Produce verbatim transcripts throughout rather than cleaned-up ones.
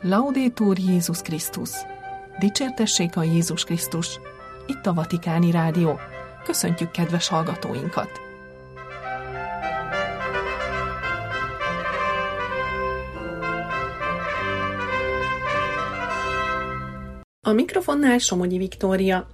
Laudetur Jézus Krisztus! Dicsértessék a Jézus Krisztus! Itt a Vatikáni Rádió. Köszöntjük kedves hallgatóinkat! A mikrofonnál Somogyi Viktória.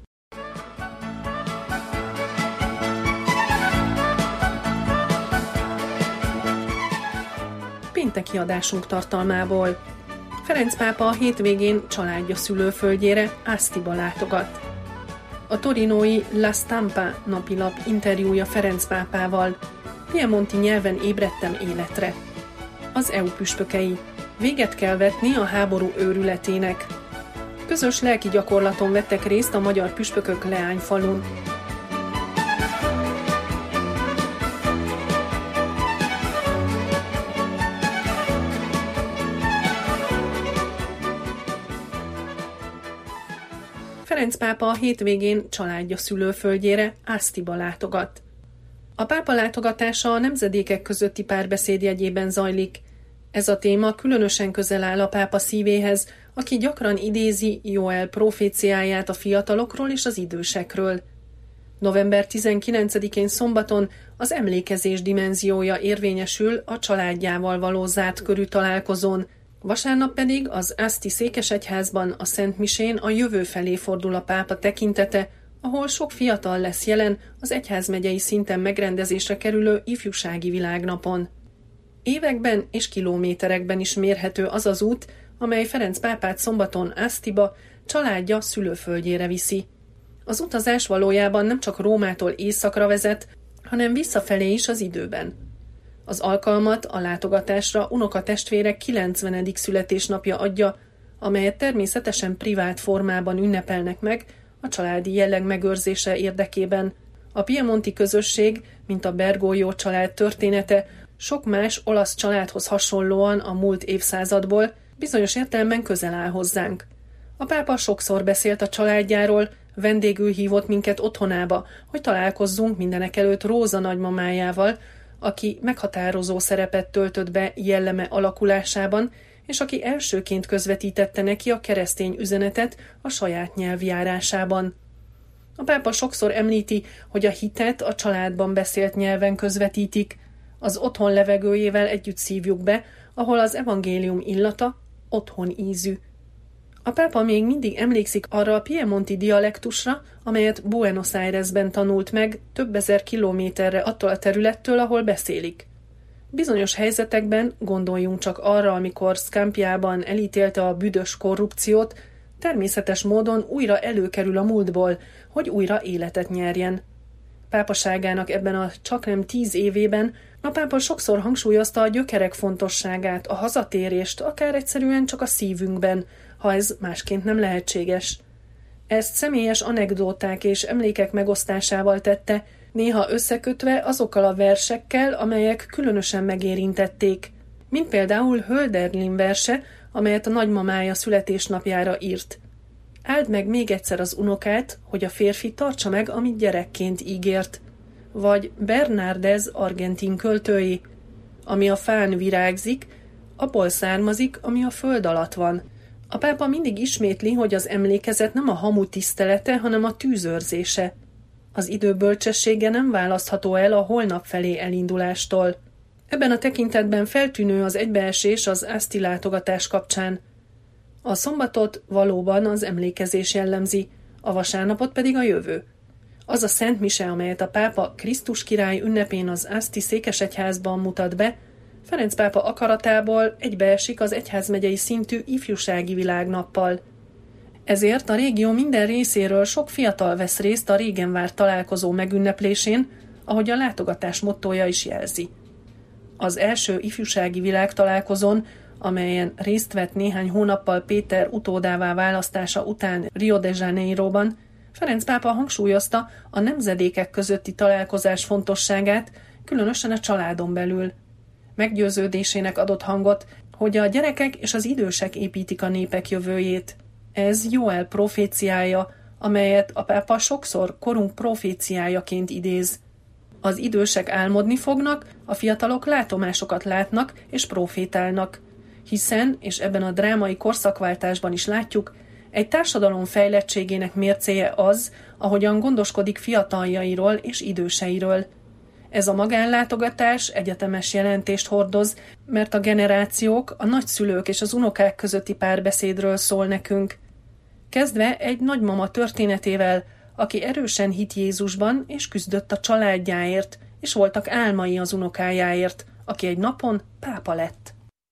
Pénteki adásunk tartalmából. Ferenc pápa a hétvégén családja szülőföldjére, Astiba látogat. A torinói La Stampa napilap interjúja Ferenc pápával. Piemonti nyelven ébredtem életre. Az é u püspökei. Véget kell vetni a háború őrületének. Közös lelki gyakorlaton vettek részt a magyar püspökök Leányfalun. Ferenc pápa a hétvégén családja szülőföldjére, Astiba látogat. A pápa látogatása a nemzedékek közötti párbeszéd jegyében zajlik. Ez a téma különösen közel áll a pápa szívéhez, aki gyakran idézi Joel proféciáját a fiatalokról és az idősekről. november tizenkilencedikén szombaton az emlékezés dimenziója érvényesül a családjával való zárt körű találkozón, vasárnap pedig az Asti székesegyházban a Szent Misén a jövő felé fordul a pápa tekintete, ahol sok fiatal lesz jelen az egyházmegyei szinten megrendezésre kerülő ifjúsági világnapon. Években és kilométerekben is mérhető az az út, amely Ferenc pápát szombaton Astiba, családja szülőföldjére viszi. Az utazás valójában nem csak Rómától északra vezet, hanem visszafelé is az időben. Az alkalmat a látogatásra unokatestvérek kilencvenedik születésnapja adja, amelyet természetesen privát formában ünnepelnek meg a családi jelleg megőrzése érdekében. A piemonti közösség, mint a Bergoglio család története, sok más olasz családhoz hasonlóan a múlt évszázadból bizonyos értelemben közel áll hozzánk. A pápa sokszor beszélt a családjáról, vendégül hívott minket otthonába, hogy találkozzunk mindenekelőtt Róza nagymamájával, aki meghatározó szerepet töltött be jelleme alakulásában, és aki elsőként közvetítette neki a keresztény üzenetet a saját nyelvjárásában. A pápa sokszor említi, hogy a hitet a családban beszélt nyelven közvetítik, az otthon levegőjével együtt szívjuk be, ahol az evangélium illata otthon ízű. A pápa még mindig emlékszik arra a piemonti dialektusra, amelyet Buenos Airesben tanult meg több ezer kilométerre attól a területtől, ahol beszélik. Bizonyos helyzetekben, gondoljunk csak arra, amikor Scampiában elítélte a büdös korrupciót, természetes módon újra előkerül a múltból, hogy újra életet nyerjen. Pápaságának ebben a csaknem tíz évében a pápa sokszor hangsúlyozta a gyökerek fontosságát, a hazatérést, akár egyszerűen csak a szívünkben, ha ez másként nem lehetséges. Ezt személyes anekdóták és emlékek megosztásával tette, néha összekötve azokkal a versekkel, amelyek különösen megérintették, mint például Hölderlin verse, amelyet a nagymamája születésnapjára írt. Áld meg még egyszer az unokát, hogy a férfi tartsa meg, amit gyerekként ígért. Vagy Bernardez argentin költői, ami a fán virágzik, abból származik, ami a föld alatt van. A pápa mindig ismétli, hogy az emlékezet nem a hamu tisztelete, hanem a tűzőrzése. Az idő bölcsessége nem választható el a holnap felé elindulástól. Ebben a tekintetben feltűnő az egybeesés az Asti látogatás kapcsán. A szombatot valóban az emlékezés jellemzi, a vasárnapot pedig a jövő. Az a Szent Mise, amelyet a pápa Krisztus király ünnepén az Asti székesegyházban mutat be, Ferenc pápa akaratából egybeesik az egyházmegyei szintű ifjúsági világnappal. Ezért a régió minden részéről sok fiatal vesz részt a régen várt találkozó megünneplésén, ahogy a látogatás mottója is jelzi. Az első ifjúsági világtalálkozón, amelyen részt vett néhány hónappal Péter utódává választása után Rio de Janeiroban, Ferenc pápa hangsúlyozta a nemzedékek közötti találkozás fontosságát, különösen a családon belül. Meggyőződésének adott hangot, hogy a gyerekek és az idősek építik a népek jövőjét. Ez Joel proféciája, amelyet a pápa sokszor korunk proféciájaként idéz. Az idősek álmodni fognak, a fiatalok látomásokat látnak és profétálnak. hiszen, és ebben a drámai korszakváltásban is látjuk, egy társadalom fejlettségének mércéje az, ahogyan gondoskodik fiataljairól és időseiről. Ez a magánlátogatás egyetemes jelentést hordoz, mert a generációk, a nagyszülők és az unokák közötti párbeszédről szól nekünk. Kezdve egy nagymama történetével, aki erősen hitt Jézusban és küzdött a családjáért, és voltak álmai az unokájáért, aki egy napon pápa lett.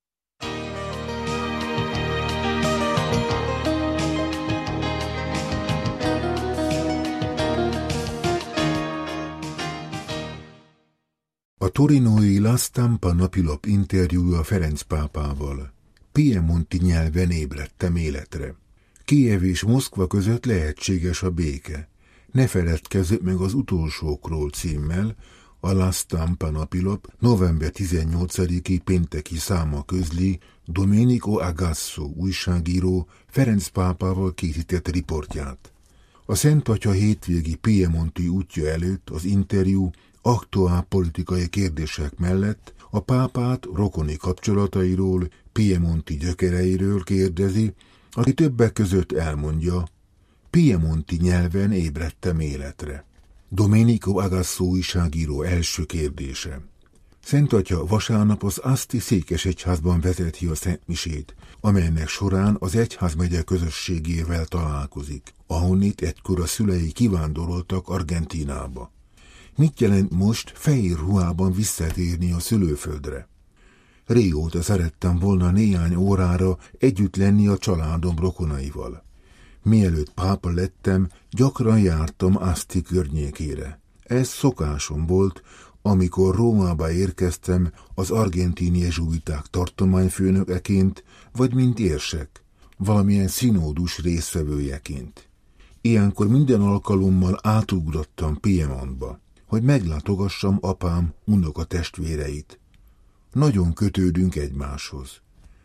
A torinói La Stampa napilap interjúja Ferenc pápával. Piemonti nyelven ébredtem életre. Kijev és Moszkva között lehetséges a béke. Ne feledkezz meg az utolsókról címmel, a La Stampa napilap november tizennyolcadiki pénteki száma közli Domenico Agasso újságíró Ferenc pápával készített riportját. A Szent Atya hétvégi piemonti útja előtt az interjú aktuál politikai kérdések mellett a pápát rokoni kapcsolatairól, piemonti gyökereiről kérdezi, aki többek között elmondja, piemonti nyelven ébredtem életre. Domenico Agasso újságíró első kérdése. Szent Atya vasárnap az Asti székesegyházban vezeti a szentmisét, amelynek során az egyházmegye közösségével találkozik, ahonnét egykor a szülei kivándoroltak Argentínába. Mit jelent most fehér ruhában visszatérni a szülőföldre? Régóta szerettem volna néhány órára együtt lenni a családom rokonaival. Mielőtt pápa lettem, gyakran jártam Asti környékére. Ez szokásom volt, amikor Rómába érkeztem az argentin jezsuiták tartományfőnökeként, vagy mint érsek, valamilyen színódus résztvevőjeként. Ilyenkor minden alkalommal átugrottam Piemontba, hogy meglátogassam apám unokatestvéreit. Nagyon kötődünk egymáshoz.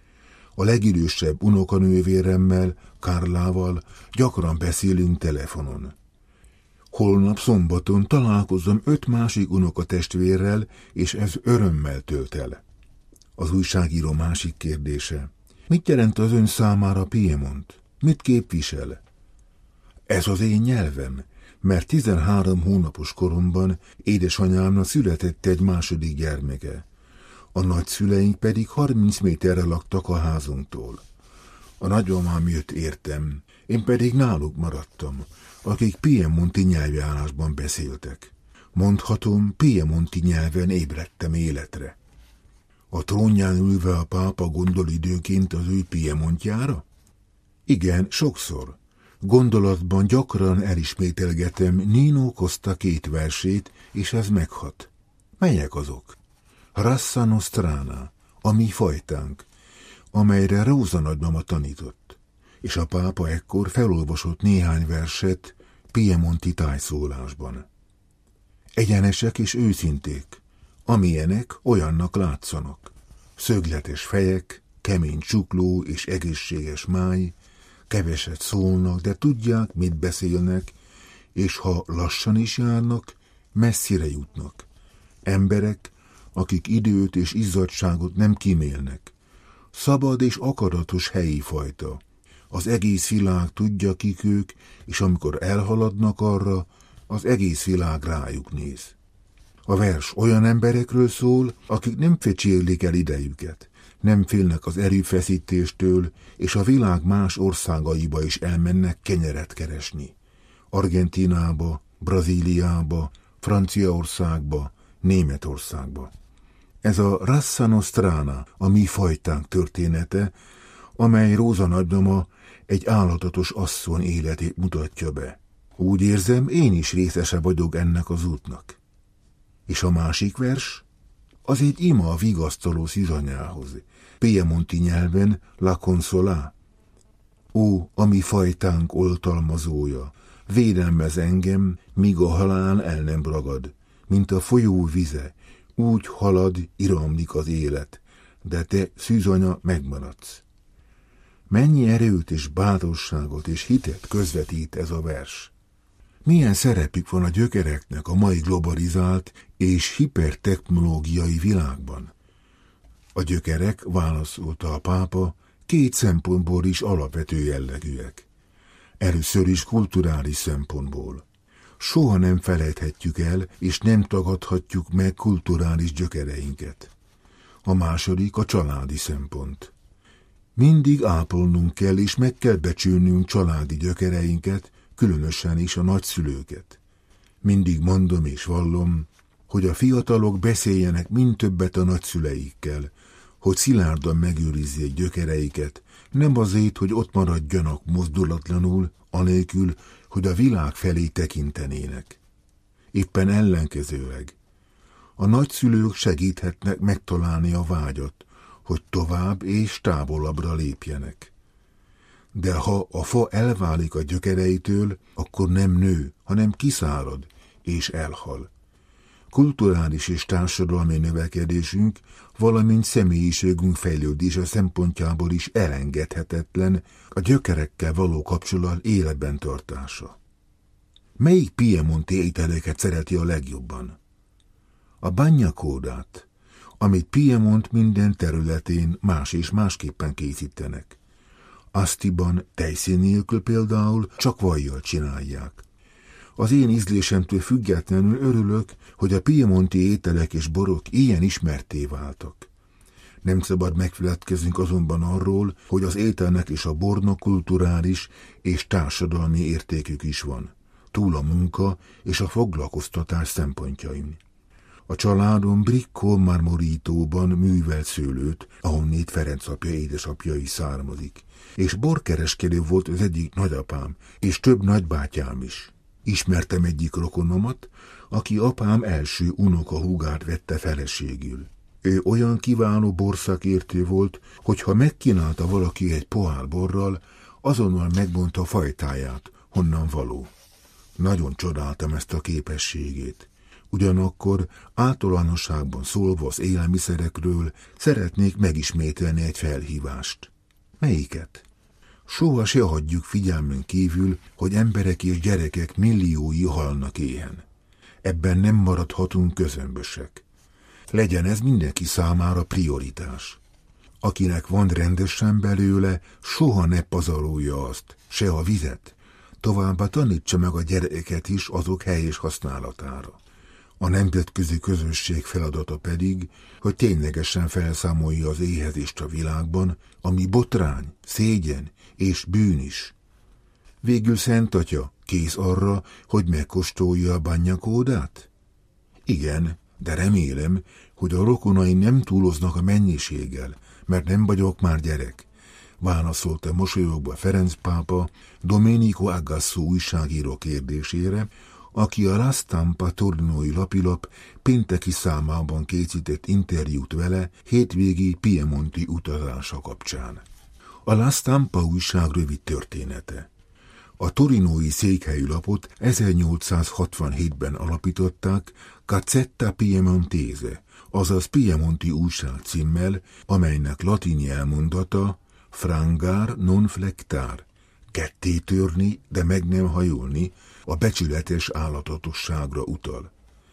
A legidősebb unokanővéremmel, Kárlával gyakran beszélünk telefonon. Holnap szombaton találkozom öt másik unokatestvérrel, és ez örömmel tölt el. Az újságíró másik kérdése. Mit jelent az ön számára Piemont? Mit képvisel? Ez az én nyelvem, mert tizenhárom hónapos koromban édesanyámnak született egy második gyermeke. A nagyszüleink pedig harminc méterre laktak a házunktól. A nagymamám jött értem, én pedig náluk maradtam, akik piemonti nyelvjárásban beszéltek. Mondhatom, piemonti nyelven ébredtem életre. A trónján ülve a pápa gondol időnként az ő Piemontjára? Igen, sokszor. Gondolatban gyakran elismételgetem Nino Costa két versét, és ez meghat. Melyek azok? Razza Nostrana, a mi fajtánk, amelyre Róza nagymama tanított, és a pápa ekkor felolvasott néhány verset piemonti tájszólásban. Egyenesek és őszinték, amilyenek olyannak látszanak. Szögletes fejek, kemény csukló és egészséges máj, keveset szólnak, de tudják, mit beszélnek, és ha lassan is járnak, messzire jutnak. Emberek, akik időt és izzadságot nem kímélnek. Szabad és akaratos helyi fajta. Az egész világ tudja, kik ők, és amikor elhaladnak arra, az egész világ rájuk néz. A vers olyan emberekről szól, akik nem fecsérlik el idejüket, nem félnek az erőfeszítéstől, és a világ más országaiba is elmennek kenyeret keresni. Argentínába, Brazíliába, Franciaországba, Németországba. Ez a Razza Nostrana, a mi fajtánk története, amely Róza nagymama egy állatotos asszony életét mutatja be. Úgy érzem, én is részese vagyok ennek az útnak. És a másik vers? Az egy ima a vigasztaló szűzanyához, piemonti nyelven La Consola. Ó, a mi fajtánk oltalmazója, védelmez engem, míg a halál el nem ragad, mint a folyó vize, úgy halad, iramlik az élet, de te, szűzanya, megmaradsz. Mennyi erőt és bátorságot és hitet közvetít ez a vers? Milyen szerepük van a gyökereknek a mai globalizált és hipertechnológiai világban? A gyökerek, válaszolta a pápa, két szempontból is alapvető jellegűek. Először is kulturális szempontból. Soha nem felejthetjük el, és nem tagadhatjuk meg kulturális gyökereinket. A második a családi szempont. Mindig ápolnunk kell, és meg kell becsülnünk családi gyökereinket, különösen is a nagyszülőket. Mindig mondom és vallom, hogy a fiatalok beszéljenek mind többet a nagyszüleikkel, hogy szilárdan megőrizzék gyökereiket, nem azért, hogy ott maradjanak mozdulatlanul, anélkül, hogy a világ felé tekintenének. Éppen ellenkezőleg. A nagyszülők segíthetnek megtalálni a vágyat, hogy tovább és távolabbra lépjenek. De ha a fa elválik a gyökereitől, akkor nem nő, hanem kiszárad és elhal. Kulturális és társadalmi növekedésünk, valamint személyiségünk fejlődése szempontjából is elengedhetetlen a gyökerekkel való kapcsolat életben tartása. Melyik piemonti ételeket szereti a legjobban? A bagna codát, amit Piemont minden területén más és másképpen készítenek. Asztiban tejszín nélkül például csak vajjal csinálják. Az én ízlésemtől függetlenül örülök, hogy a piemonti ételek és borok ilyen ismertté váltak. Nem szabad megfeledkeznünk azonban arról, hogy az ételnek és a bornak kulturális és társadalmi értékük is van, túl a munka és a foglalkoztatás szempontjain. A családom Bricco Marmoritóban művelt szőlőt, ahonnét Ferenc apja édesapja is származik, és borkereskedő volt az egyik nagyapám, és több nagybátyám is. Ismertem egyik rokonomat, aki apám első unokahúgát vette feleségül. Ő olyan kiváló borszakértő volt, hogy ha megkínálta valaki egy pohár borral, azonnal megmondta fajtáját, honnan való. Nagyon csodáltam ezt a képességét. Ugyanakkor általánosságban szólva az élelmiszerekről szeretnék megismételni egy felhívást. Melyiket? Soha se hagyjuk figyelmen kívül, hogy emberek és gyerekek milliói halnak éhen. Ebben nem maradhatunk közömbösek. Legyen ez mindenki számára prioritás. Akinek van rendesen belőle, soha ne pazarolja azt, se a vizet. Továbbá tanítsa meg a gyerekeket is azok helyes használatára. A nemzetközi közösség feladata pedig, hogy ténylegesen felszámolja az éhezést a világban, ami botrány, szégyen és bűn is. Végül Szent Atya kész arra, hogy megkóstolja a bagna codát? Igen, de remélem, hogy a rokonai nem túloznak a mennyiséggel, mert nem vagyok már gyerek, válaszolta mosolyogva Ferenc pápa Domenico Agasso újságíró kérdésére, aki a La Stampa torinói lapilap pénteki számában készített interjút vele hétvégi piemonti utazása kapcsán. A La Stampa újság rövid története. A torinói székhelyű lapot ezernyolcszázhatvanhétben alapították Gazzetta Piemontese, azaz Piemonti újság címmel, amelynek latin elmondata frangar non flectar, ketté törni, de meg nem hajolni, a becsületes állatatosságra utal.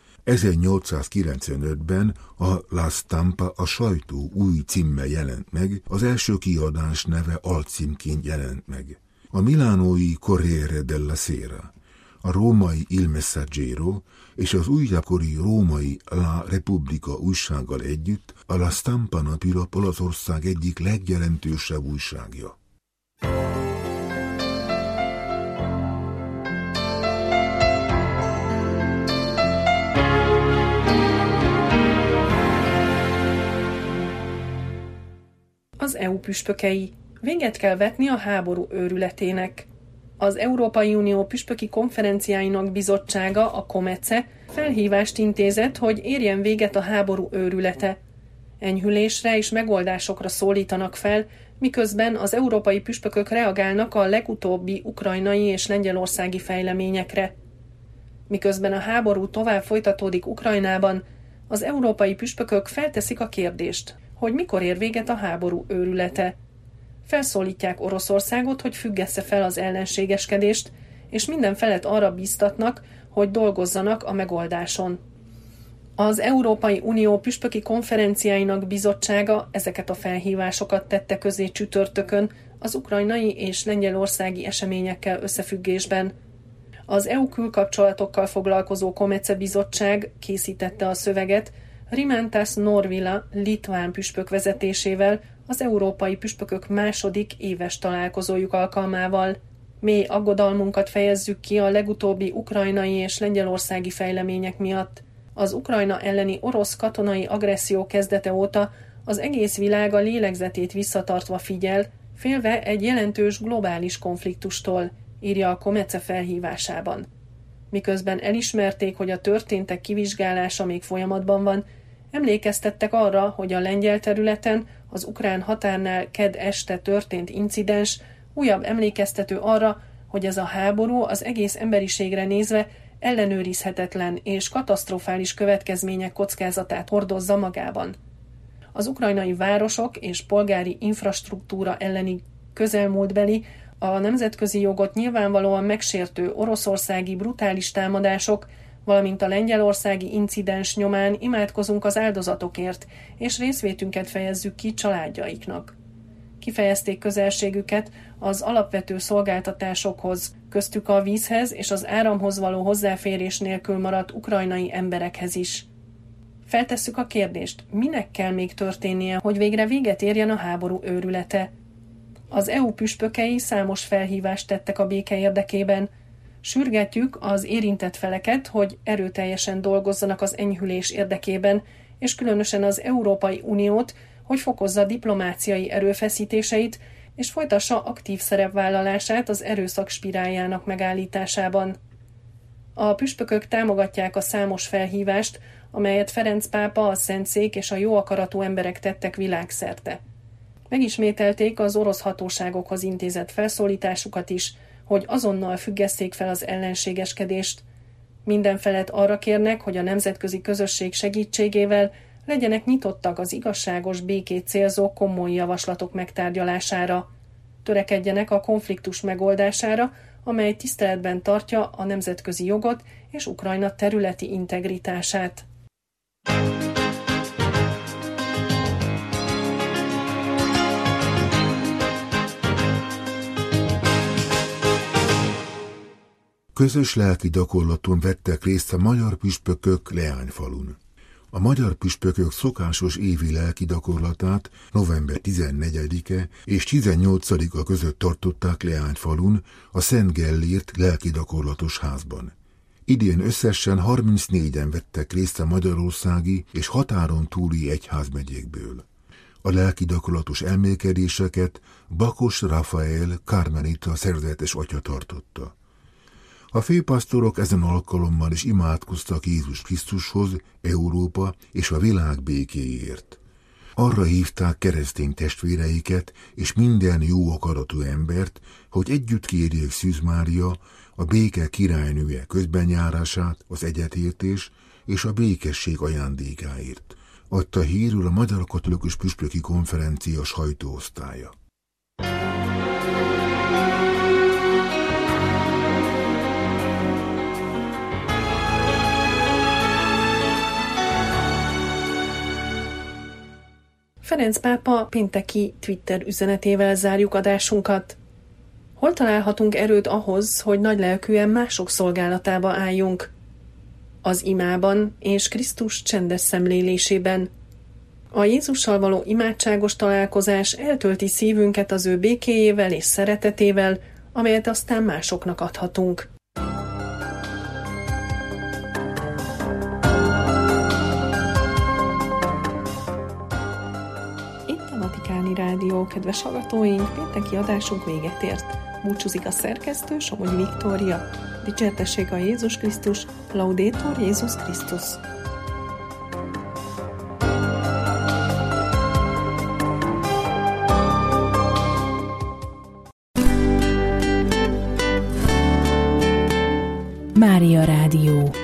ezernyolcszázkilencvenötben a La Stampa a sajtó új címmel jelent meg, az első kiadás neve alcímként jelent meg. A milánói Corriere della Sera, a római Il Messaggero és az újjákori római La Repubblica újsággal együtt a La Stampa napilap Olaszország egyik legjelentősebb újságja. Az é u püspökei. Véget kell vetni a háború őrületének. Az Európai Unió püspöki konferenciáinak bizottsága, a COMECE felhívást intézett, hogy érjen véget a háború őrülete. Enyhülésre és megoldásokra szólítanak fel, miközben az európai püspökök reagálnak a legutóbbi ukrajnai és lengyelországi fejleményekre. Miközben a háború tovább folytatódik Ukrajnában, az európai püspökök felteszik a kérdést, hogy mikor ér véget a háború őrülete. Felszólítják Oroszországot, hogy függesse fel az ellenségeskedést, és minden felet arra bíztatnak, hogy dolgozzanak a megoldáson. Az Európai Unió püspöki konferenciáinak bizottsága ezeket a felhívásokat tette közé csütörtökön az ukrajnai és lengyelországi eseményekkel összefüggésben. Az é u külkapcsolatokkal foglalkozó Komece bizottság készítette a szöveget Rimantas Norvila litván püspök vezetésével az európai püspökök második éves találkozójuk alkalmával. Mély aggodalmunkat fejezzük ki a legutóbbi ukrajnai és lengyelországi fejlemények miatt. Az Ukrajna elleni orosz katonai agresszió kezdete óta az egész világ a lélegzetét visszatartva figyel, félve egy jelentős globális konfliktustól, írja a Komece felhívásában. Miközben elismerték, hogy a történtek kivizsgálása még folyamatban van, emlékeztettek arra, hogy a lengyel területen, az ukrán határnál kedd este történt incidens újabb emlékeztető arra, hogy ez a háború az egész emberiségre nézve ellenőrizhetetlen és katasztrofális következmények kockázatát hordozza magában. Az ukrajnai városok és polgári infrastruktúra elleni közelmúltbeli, a nemzetközi jogot nyilvánvalóan megsértő oroszországi brutális támadások, valamint a lengyelországi incidens nyomán imádkozunk az áldozatokért, és részvétünket fejezzük ki családjaiknak. Kifejezték közelségüket az alapvető szolgáltatásokhoz, köztük a vízhez és az áramhoz való hozzáférés nélkül maradt ukrajnai emberekhez is. Feltesszük a kérdést, minek kell még történnie, hogy végre véget érjen a háború őrülete? Az é u püspökei számos felhívást tettek a béke érdekében. Sürgetjük az érintett feleket, hogy erőteljesen dolgozzanak az enyhülés érdekében, és különösen az Európai Uniót, hogy fokozza diplomáciai erőfeszítéseit, és folytassa aktív szerepvállalását az erőszak spiráljának megállításában. A püspökök támogatják a számos felhívást, amelyet Ferenc pápa, a Szentszék és a jó akaratú emberek tettek világszerte. Megismételték az orosz hatóságokhoz intézett felszólításukat is, hogy azonnal függesszék fel az ellenségeskedést. Mindenfelett arra kérnek, hogy a nemzetközi közösség segítségével legyenek nyitottak az igazságos békét célzó komoly javaslatok megtárgyalására. Törekedjenek a konfliktus megoldására, amely tiszteletben tartja a nemzetközi jogot és Ukrajna területi integritását. Közös lelki gyakorlaton vettek részt a magyar püspökök Leányfalun. A magyar püspökök szokásos évi lelki gyakorlatát november tizennegyedike és tizennyolcadika között tartották Leányfalun, a Szent Gellért lelki gyakorlatos házban. Idén összesen harmincnégyen vettek részt a magyarországi és határon túli egyházmegyékből. A lelki gyakorlatos elmélkedéseket Bakos Rafael karmelita szerzetes atya tartotta. A főpasztorok ezen alkalommal is imádkoztak Jézus Krisztushoz, Európa és a világ békéért. Arra hívták keresztény testvéreiket és minden jó akaratú embert, hogy együtt kérjék Szűz Mária, a béke királynője közbenjárását, az egyetértés és a békesség ajándékáért, adta hírül a Magyar Katolikus Püspöki Konferencia sajtóosztálya. Ferenc pápa pénteki Twitter üzenetével zárjuk adásunkat. Hol találhatunk erőt ahhoz, hogy nagylelkűen mások szolgálatába álljunk? Az imában és Krisztus csendes szemlélésében. A Jézussal való imádságos találkozás eltölti szívünket az ő békéjével és szeretetével, amelyet aztán másoknak adhatunk. Vatikáni Rádió, kedves hallgatóink, pénteki adásunk véget ért. Búcsúzik a szerkesztő, Somogyi Viktória. Dicsértessék a Jézus Krisztus, Laudetur Jézus Krisztus. Mária Rádió.